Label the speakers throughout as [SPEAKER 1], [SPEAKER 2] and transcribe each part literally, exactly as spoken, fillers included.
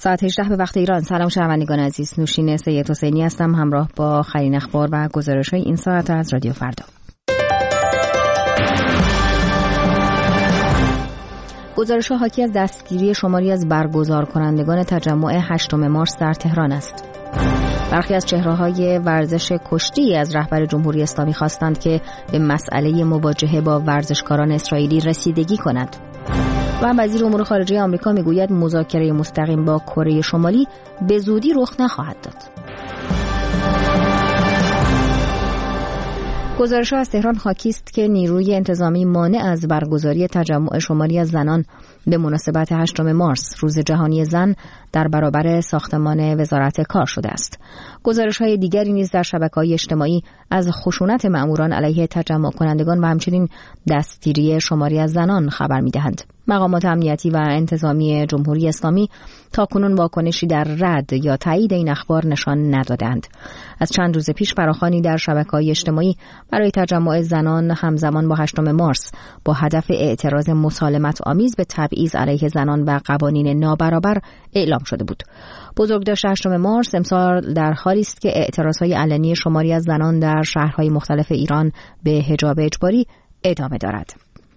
[SPEAKER 1] ساعت هجده به وقت ایران. سلام شنوندگان عزیز، نوشین سید حسینی هستم همراه با خرین اخبار و گزارش‌های این ساعت از رادیو فردا. گزارش‌ها حاکی از دستگیری شماری از برگزار کنندگان تجمع هشتم مارس در تهران است. برخی از چهره‌های ورزش کشتی از رهبر جمهوری اسلامی خواستند که به مسئله مواجهه با ورزشکاران اسرائیلی رسیدگی کند. و وزیر امور خارجه آمریکا میگوید مذاکره مستقیم با کره شمالی به زودی رخ نخواهد داد. گزارش‌ها از تهران حاکی است که نیروی انتظامی مانع از برگزاری تجمع شماری از زنان به مناسبت هشتم مارس روز جهانی زن در برابر ساختمان وزارت کار شده است. گزارش‌های دیگری نیز در شبکه‌های اجتماعی از خشونت مأموران علیه تجمع کنندگان و همچنین دستگیری شماری از زنان خبر می‌دهند. مقامات امنیتی و انتظامی جمهوری اسلامی تاکنون واکنشی در رد یا تایید این اخبار نشان ندادند. از چند روز پیش فراخوانی در شبکه‌های اجتماعی برای تجمع زنان همزمان با هشتم مارس با هدف اعتراض مسالمت آمیز به تبعیض علیه زنان و قوانین نابرابر اعلام شده بود. بزرگداشت هشتم مارس امسال در حالی است که اعتراضهای علنی شماری از زنان در شهرهای مختلف ایران به حجاب اجباری ادامه دارد.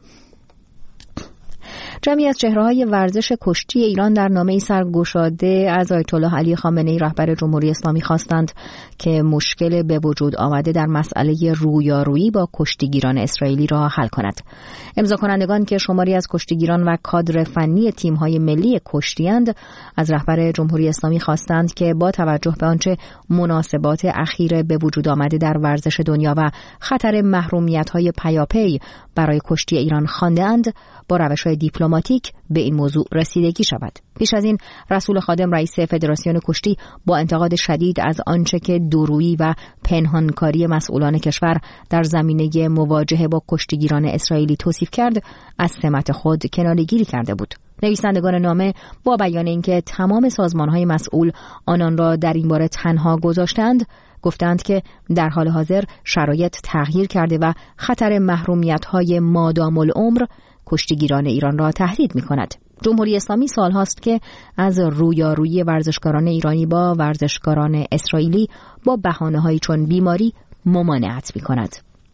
[SPEAKER 1] جمعی از چهره‌های ورزش کشتی ایران در نامه‌ای سرگشاده از آیت الله علی خامنه‌ای رهبر جمهوری اسلامی خواستند که مشکل به وجود آمده در مسئله رویارویی با کشتیگیران اسرائیلی را حل کند. امضا کنندگان که شماری از کشتیگیران و کادر فنی تیم‌های ملی کشتی‌اند از رهبر جمهوری اسلامی خواستند که با توجه به آنچه مناسبات اخیر به وجود آمده در ورزش دنیا و خطر محرومیت‌های پیاپی برای کشتی ایران خوانده‌اند با روش‌های دیپلماتیک به این موضوع رسیدگی شود. پیش از این رسول خادم رئیس فدراسیون کشتی با انتقاد شدید از آنچه که دورویی و پنهانکاری مسئولان کشور در زمینه مواجهه با کشتیگیران اسرائیلی توصیف کرد، از سمت خود کناره‌گیری کرده بود. نویسندگان نامه با بیان اینکه تمام سازمان‌های مسئول آنان را در این باره تنها گذاشتند، گفتند که در حال حاضر شرایط تغییر کرده و خطر محرومیت‌های مادام العمر کشتیگیران ایران را تهدید می‌کند. جمهوری اسلامی سال‌هاست که از رویارویی ورزشکاران ایرانی با ورزشکاران اسرائیلی با بهانه‌هایی چون بیماری ممانعت می‌کند.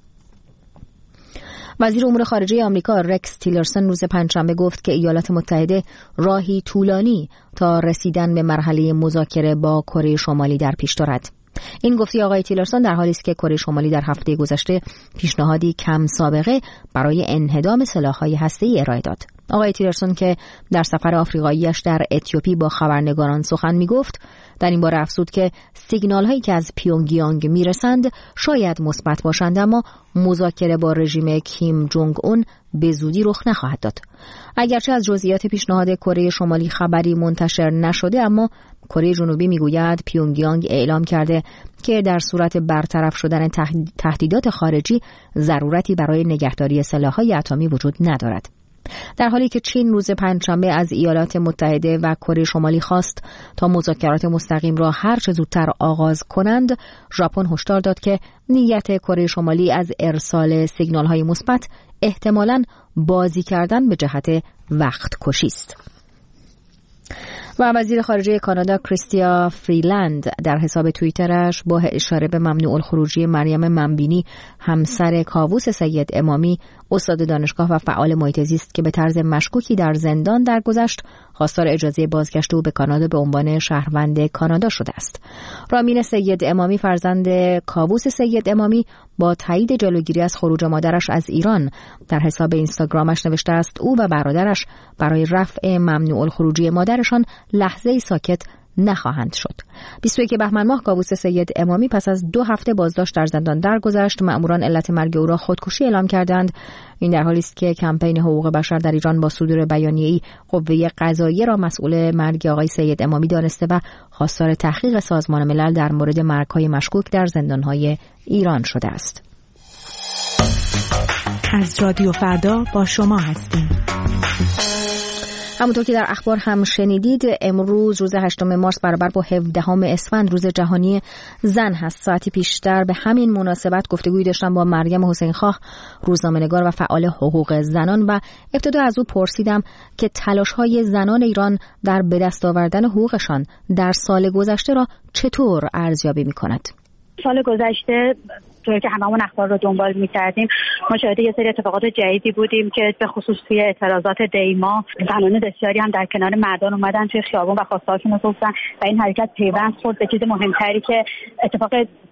[SPEAKER 1] وزیر امور خارجه آمریکا رکس تیلرسون روز پنجشنبه گفت که ایالات متحده راهی طولانی تا رسیدن به مرحله مذاکره با کره شمالی در پیش دارد. این گفته آقای تیلرسون در حالی است که کره شمالی در هفته گذشته پیشنهادی کم سابقه برای انهدام سلاح‌های هسته‌ای ارائه داد. آقای تیلرسون که در سفر آفریقایی‌اش در اتیوپی با خبرنگاران سخن می‌گفت، در این باره افزود که سیگنال‌هایی که از پیونگیانگ می‌رسند شاید مثبت باشند، اما مذاکره با رژیم کیم جونگ اون به زودی رخ نخواهد داد. اگرچه از جزئیات پیشنهاد کره شمالی خبری منتشر نشده، اما کره جنوبی میگوید پیونگیانگ اعلام کرده که در صورت برطرف شدن تهدیدات خارجی ضرورتی برای نگهداری سلاح‌های اتمی وجود ندارد. در حالی که چین روز پنجشنبه از ایالات متحده و کره شمالی خواست تا مذاکرات مستقیم را هر چه زودتر آغاز کنند، ژاپن هشدار داد که نیت کره شمالی از ارسال سیگنال‌های مثبت احتمالاً بازی کردن به جهت وقت کشی است. و وزیر خارجه کانادا کریستیا فریلند در حساب توییترش با اشاره به ممنوع الخروجی مریم منبینی همسر کاووس سید امامی استاد دانشگاه و فعال محیط زیست که به طرز مشکوکی در زندان درگذشت، خواستار اجازه بازگشت او به کانادا به عنوان شهروند کانادا شده است. رامین سید امامی فرزند کاووس سید امامی با تایید جلوگیری از خروج مادرش از ایران در حساب اینستاگرامش نوشته است او و برادرش برای رفع ممنوع الخروجی مادرشان لحظه‌ای ساکت نخواهند شد. بیست و یک بهمن ماه کاووس سید امامی پس از دو هفته بازداشت در زندان درگذشت. مأموران علت مرگ او را خودکشی اعلام کردند. این در حالی است که کمپین حقوق بشر در ایران با صدور بیانیه‌ای قوه قضاییه را مسئول مرگ آقای سید امامی دانسته و خواستار تحقیق سازمان ملل در مورد مرگ‌های مشکوک در زندان‌های ایران شده است.
[SPEAKER 2] از رادیو فردا با شما هستیم.
[SPEAKER 1] همونطور که در اخبار هم شنیدید، امروز روز هشتم مارس برابر با هفدهم اسفند روز جهانی زن هست. ساعتی پیشتر به همین مناسبت گفتگویی داشتم با مریم حسین خواه، روزنامه‌نگار و فعال حقوق زنان، و ابتدا از او پرسیدم که تلاش‌های زنان ایران در به دست آوردن حقوقشان در سال گذشته را چطور ارزیابی می‌کند.
[SPEAKER 2] سال گذشته طوری که هممون اخبار رو دنبال می‌کردیم، ما شاهد یه سری اتفاقات جدیدی بودیم که به خصوص توی اعتراضات دیما زنان بسیاری هم در کنار مردان اومدن توی خیابون و خواسته‌هاشون رو گفتن و این حرکت پیوند خورد به چیز مهمتری که اتفاق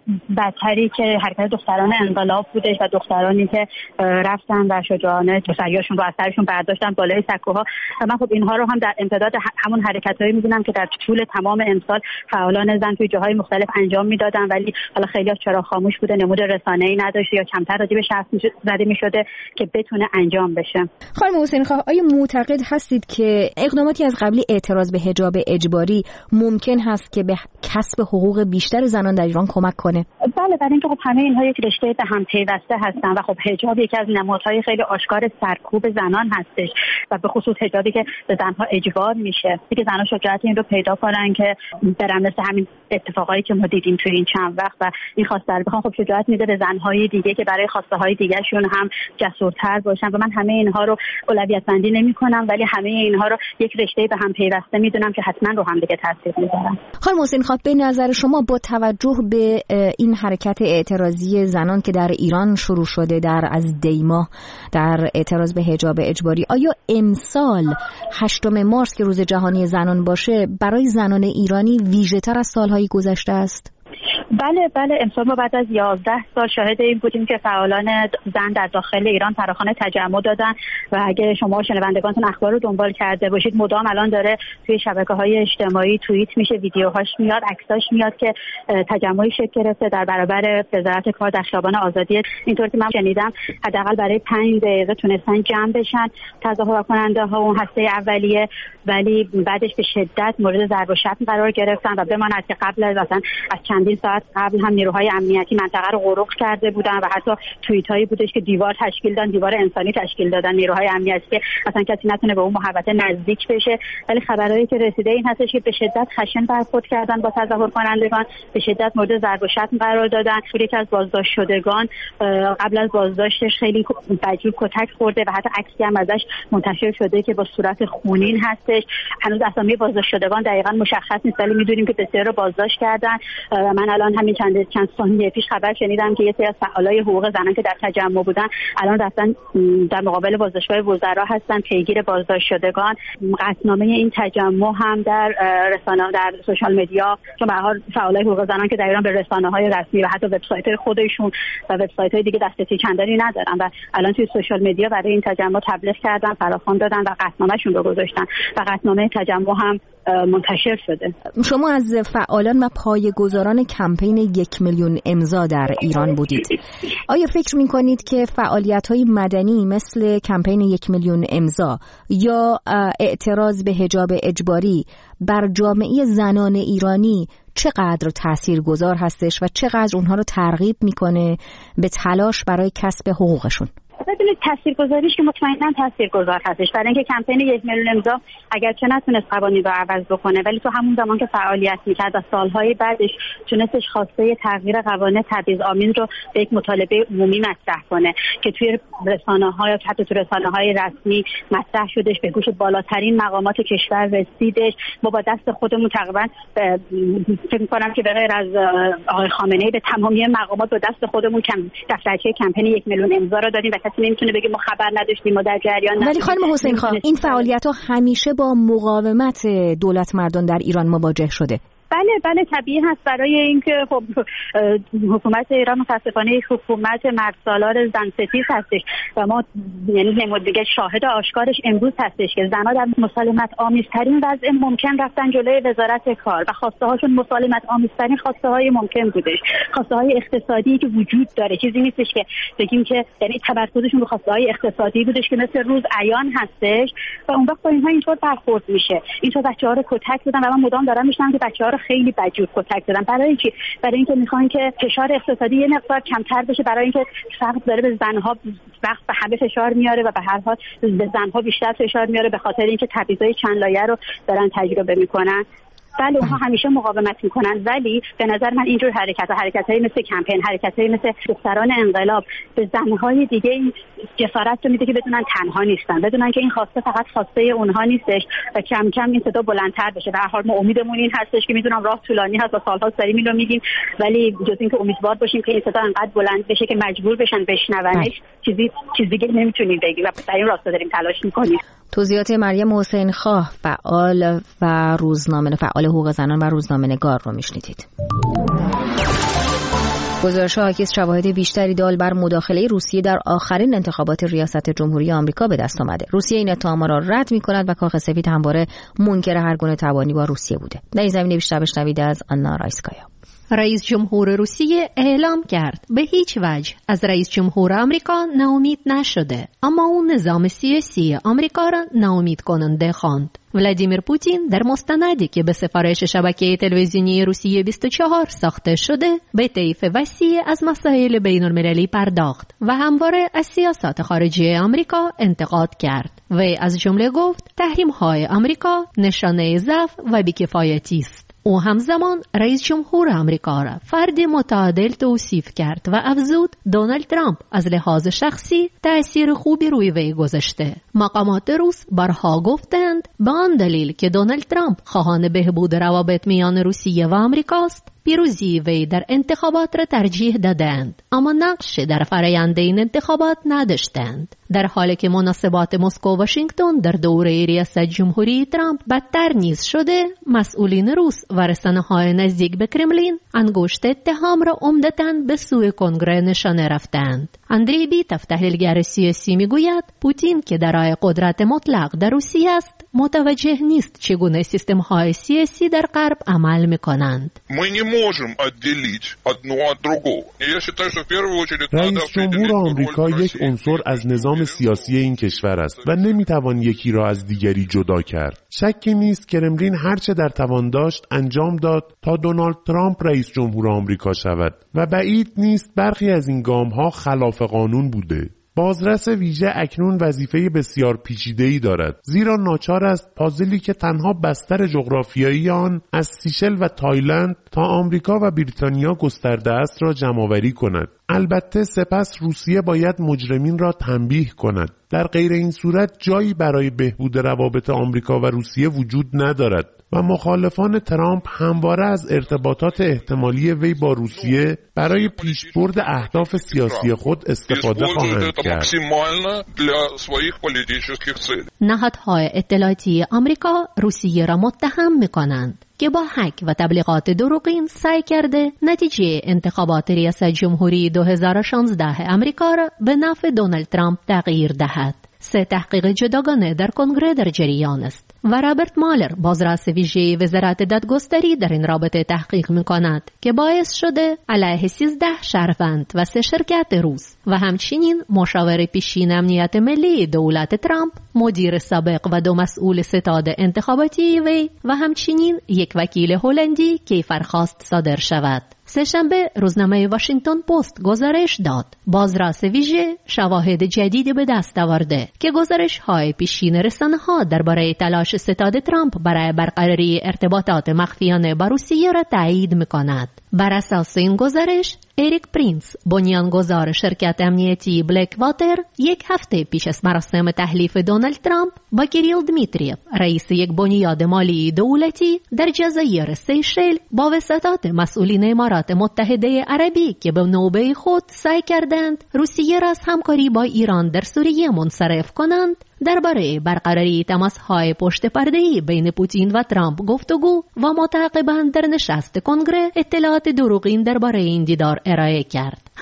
[SPEAKER 2] بدتری که حرکت دختران انقلاب بودش و دخترانی که رفتن و شجاعانه سریاشون رو از سرشون برداشتن بالای سکوها. و من خب اینها رو هم در امتداد همون حرکتایی می‌بینم که در طول تمام امسال فعالان زن توی جاهای مختلف انجام میدادن، ولی حالا خیلی‌ها چرا خاموش بوده، نمود رسانه‌ای نداشته یا کمتر راجع به شخص زده می‌شده که بتونه انجام بشه.
[SPEAKER 1] خانم حسین خواه، آیا معتقد هستید که اقداماتی از قبیل اعتراض به حجاب اجباری ممکن هست که به کسب حقوق بیشتر زنان در ایران کمک کنه؟
[SPEAKER 2] بله، برای اینکه خب همه اینها یک رشته به هم پیوسته هستن و خب حجاب یکی از نمادهای خیلی آشکار سرکوب زنان هستش و به خصوص حجابی که به زنها اجبار میشه. دیگه زنها شجاعت این رو پیدا کنن که برن مثل همین اتفاقایی که ما دیدیم توی این چند وقت و این خواسته رو بخوام، خب شجاعت میده به زنهای دیگه که برای خواسته های دیگه‌شون هم جسورتر باشن. و من همه اینها رو اولویت بندی نمی‌کنم، ولی همه اینها رو یک رشته به هم پیوسته میدونم که حتما رو هم دیگه تاثیر میذارن.
[SPEAKER 1] خانم حسین خواه، به نظر شما با توجه به این حرکت اعتراضی زنان که در ایران شروع شده در از دیما در اعتراض به حجاب اجباری، آیا امسال هشتم مارس که روز جهانی زنان باشه برای زنان ایرانی ویژه‌تر از سالهای گذشته است؟
[SPEAKER 2] بله بله، امسال ما بعد از یازده سال شاهد این بودیم که فعالان زن در داخل ایران فراخوان تجمع دادن و اگه شما شنوندگانتون اخبار رو دنبال کرده باشید، مدام الان داره توی شبکه‌های اجتماعی توییت میشه، ویدیوهاش میاد، عکساش میاد که تجمعی شکل گرفته در برابر وزارت کار در خیابان آزادی. اینطور که من شنیدم حداقل برای پنج دقیقه تونستن جمع بشن تظاهر کننده ها اون هسته اولیه، ولی بعدش به شدت مورد ضرب و شتم قرار گرفتن و بماند که قبل از اصلا از چندین ساعت قبل هم نیروهای امنیتی منطقه رو غرق کرده بودن و حتی توییتایی بودش که دیوار تشکیل دادن، دیوار انسانی تشکیل دادن نیروهای امنیتی که اصلا کسی نتونه به اون محوطه نزدیک بشه. ولی خبرایی که رسیده این هستش که به شدت خشن برخورد کردن با تظاهر کنندگان، به شدت مورد ضرب و شتم قرار دادن. یکی از بازداشت شدگان قبل از بازداشتش خیلی بدجور کتک خورده و حتی عکسی هم ازش منتشر شده که با صورت خونین هستش. هنوز اسامی بازداشت شدگان دقیقاً مشخص نیست، ولی می‌دونیم که بسیار رو بازداشت کردن. من الان همین چند چند ثانیه پیش خبر شنیدم که یه سری از فعالای حقوق زنان که در تجمع بودن الان رفتن در مقابل بازداشتگاه وزرا هستن پیگیر بازداشت شدگان. قطعنامه این تجمع هم در رسانه‌ها در سوشال مدیا، چون به هر حال فعالای حقوق زنان که در ایران به رسانه‌های رسمی و حتی وبسایت‌های خودشون و وبسایت‌های دیگه دسترسی چندانی ندارن و الان توی سوشال مدیا برای این تجمع تبلیغ کردن، فراخوان دادن و قطعنامه‌شون رو گذاشتن و قطعنامه تجمع هم منتشر شده.
[SPEAKER 1] شما از فعالان و پایه‌گذاران کمپین یک میلیون امضا در ایران بودید. آیا فکر می‌کنید که فعالیت‌های مدنی مثل کمپین یک میلیون امضا یا اعتراض به حجاب اجباری بر جامعه زنان ایرانی چقدر تاثیرگذار هستش و چقدر اونها رو ترغیب می‌کنه به تلاش برای کسب حقوقشون؟
[SPEAKER 2] ببینید تاثیرگذاریش که مطمئنا تاثیرگذار هستش، برای اینکه کمپین یک میلیون امضا اگرچه نتونست قوانین رو عوض بکنه، ولی تو همون زمان که فعالیت می‌کرد و سالهای بعدش تونستش خواسته تغییر قوانین تبعیض‌آمیز رو به یک مطالبه عمومی مطرح کنه که توی رسانه‌ها یا حتی تو رسانه‌های رسمی مطرح شدش، به گوش بالاترین مقامات کشور رسیدش. ما با دست خودمون تقریبا فکر می‌کنم که به غیر از آقای خامنه‌ای به تمامی مقامات با دست خودمون کم دفترچه کمپین یک میلیون امضا رو دادیم و کسی نمیتونه بگه ما خبر نداشتیم، ما در جریان نبودیم.
[SPEAKER 1] ولی خانم حسین خان، این فعالیت‌ها همیشه با مقاومت دولت مردان در ایران مواجه شده.
[SPEAKER 2] بله بله طبیعی هست، برای اینکه خب حکومت ایران متاسفانه یک حکومت مردسالار زن ستیز هستش و ما یعنی نمود دیگه شاهد آشکارش امروز هستش که زنها در مسالمت آمیزترین وضع ممکن رفتن جلوی وزارت کار و خواسته هاشون مسالمت آمیزترین خواسته های ممکن بودش، خواسته های اقتصادی که وجود داره. چیزی نیستش که بگیم که یعنی تمرکزشون رو خواسته های اقتصادی بودش که مثل روز عیان هستش و اون وقت با اینها اینطور برخورد میشه. اینطور بچه‌ها رو کتک دادن و من مدام دارم میشنم که بچه‌ها رو خیلی بدجور کتک زدن. برای چی؟ برای اینکه میخوان که فشار اقتصادی یه مقدار کمتر بشه، برای اینکه فقط داره به زنها وقت به همه فشار میاره و به هر حال به زنها بیشتر فشار میاره به خاطر اینکه تبعیضای چند لایه رو دارن تجربه میکنن. بله اونها همیشه مقاومت میکنن، ولی به نظر من اینجور حرکت ها حرکت‌های مثل کمپین، حرکت‌های مثل دختران انقلاب به زن‌های دیگه این جسارت رو میده که بدونن تنها نیستن، بدونن که این خواسته فقط خواسته اونها نیستش و کم کم این صدا بلندتر بشه. به هر حال ما امیدمون این هستش که میدونم راه طولانی هست و سال‌ها داریم اینو میگیم، ولی جز اینکه امیدوار باشیم که این صدا انقدر بلند بشه که مجبور بشن بشنونش، چیزی چیز دیگه نمیتونیم بگیم و در این راستا داریم تلاش میکنیم.
[SPEAKER 1] توضیحات مریم حسین خواه، فعال و روزنامه فعال حقوق زنان و روزنامه‌نگار رو میشنیدید. گزارش حاکی از شواهد بیشتری دال بر مداخله روسیه در آخرین انتخابات ریاست جمهوری آمریکا به دست آمده. روسیه این اتهام را رد می‌کند و کاخ سفید همواره منکر هر گونه تبانی با روسیه بوده. در این زمینه بیشتر بشنوید از آنا رایسکایا.
[SPEAKER 3] رئیس جمهور روسیه اعلام کرد به هیچ وجه از رئیس جمهور آمریکا ناامید نشده، اما اون نظام سیاسی آمریکا را ناامید کننده خواند. ولادیمیر پوتین در مستندی که به سفارش شبکه تلویزیونی روسیه بیست و چهار ساخته شده به طیف وسیع از مسائل بین المللی پرداخت و همواره از سیاست خارجی آمریکا انتقاد کرد. و از جمله گفت تحریم‌های آمریکا نشانه ضعف و بی‌کفایتی است. او همزمان رئیس جمهور آمریکا را فرد متعادل توصیف کرد و افزود دونالد ترامپ از لحاظ شخصی تأثیر خوبی روی وی گذاشته. مقامات روس برها گفتند به آن دلیل که دونالد ترامپ خواهان بهبود روابط میان روسیه و آمریکاست، پیروزی وی در انتخابات را ترجیح دادند، اما نقش در فرآیند این انتخابات نداشتند. در حالی که مناسبات مسکو و واشنگتن در دوره ریاست جمهوری ترامپ بدتر نیز شده، مسئولین روس و رسانه‌های نزدیک به کرملین انگشت اتهام را عمدتاً به سوی کنگره نشانه رفتند. اندری بیتاف تحلیلگر سیاسی میگوید پوتین که دارای قدرت مطلق در روسیه است متوجه نیست چگونه سیستم‌های سیاسی در غرب عمل می‌کنند.
[SPEAKER 4] رئیس جمهور آمریکا یک عنصر از نظام سیاسی این کشور است و نمیتوان یکی را از دیگری جدا کرد. شکی نیست کرملین هرچه در توان داشت انجام داد تا دونالد ترامپ رئیس جمهور آمریکا شود و بعید نیست برخی از این گام‌ها خلاف قانون بوده. بازرس ویژه اکنون وظیفه بسیار پیچیده‌ای دارد، زیرا ناچار است پازلی که تنها بستر جغرافیایی آن از سیشل و تایلند تا آمریکا و بریتانیا گسترده است را جمع‌آوری کند. البته سپس روسیه باید مجرمین را تنبیه کند. در غیر این صورت جایی برای بهبود روابط آمریکا و روسیه وجود ندارد و مخالفان ترامپ همواره از ارتباطات احتمالی وی با روسیه برای پیشبرد اهداف سیاسی خود استفاده خواهند کرد.
[SPEAKER 3] نهادهای اطلاعاتی آمریکا روسیه را متهم می‌کنند که با هک و تبلیغات دروغین سعی کرده نتیجه انتخابات ریاست جمهوری دو هزار و شانزده امریکا را به نفع دونالد ترامپ تغییر دهد. سه تحقیق جداگانه در کنگره در جریان است و رابرت مالر بازرس ویژه وزارت دادگستری در این رابطه تحقیق می‌کند که باعث شده علیه سیزده شهروند و سه شرکت روس و همچنین مشاور پیشین امنیت ملی دولت ترامپ، مدیر سابق و دو مسئول ستاد انتخاباتی وی و همچنین یک وکیل هلندی کیفرخواست صادر شود. سه‌شنبه روزنامه واشنگتن پست گزارش داد بازرس ویژه شواهد جدیدی به دست آورده که گزارش‌های پیشین رسانه‌ها درباره تلاش ستاد ترامپ برای برقراری ارتباطات مخفیانه با روسیه را تایید می‌کند. بر اساس این گزارش اریک پرینس، بنیانگذار شرکت امنیتی بلک واتر، یک هفته پیش از مراسم تحلیف دونالد ترامپ با کیریل دمیتریف، رئیس یک بنیاد مالی دولتی در جزایر سیشل، با وساطت مسئولین امارات متحده عربی که به نوبه خود سعی کردند روسیه را از همکاری با ایران در سوریه منصرف کنند، درباره برقراری تماس‌های پشت پرده‌ای بین پوتین و ترامپ گفتگو و متعاقباً در نشست کنگره اطلاعات دروغین درباره این دیدار ارائه کرد.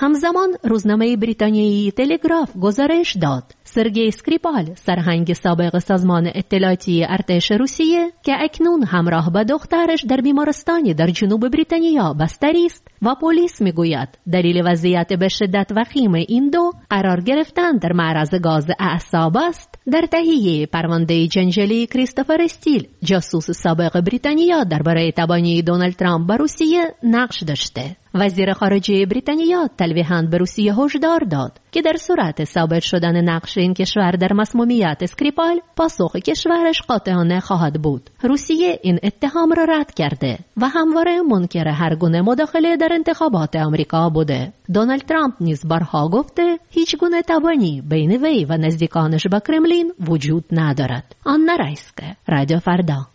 [SPEAKER 3] همزمان روزنامه بریتانیایی تلگراف گزارش داد سرگئی اسکریپال، سرهنگ سابق سازمان اطلاعاتی ارتش روسیه که اکنون همراه با دخترش در بیمارستانی در جنوب بریتانیا بستری است و پلیس میگوید دلیل وضعیت به شدت وخیم این دو قرار گرفتن در معرض گاز اعصاب است. در تهیه پرونده جنجالی کریستوفر استیل، جاسوس سابق بریتانیا درباره تبانی دونالد ترامپ به روسیه نقش داشته. وزیر خارجه بریتانیا تلویحاً به روسیه هشدار داد که در صورت ثابت شدن نقش این کشور در مسمومیت اسکریپال، پاسخ کشورش قاطعانه خواهد بود. روسیه این اتهام را رد کرده و همواره منکر هر گونه مداخله در انتخابات آمریکا بوده. دونالد ترامپ نیز بارها گفته هیچ گونه تبانی بین وی و نزدیکانش با کرملین وجود ندارد. آنا رایسکه، رادیو فردا.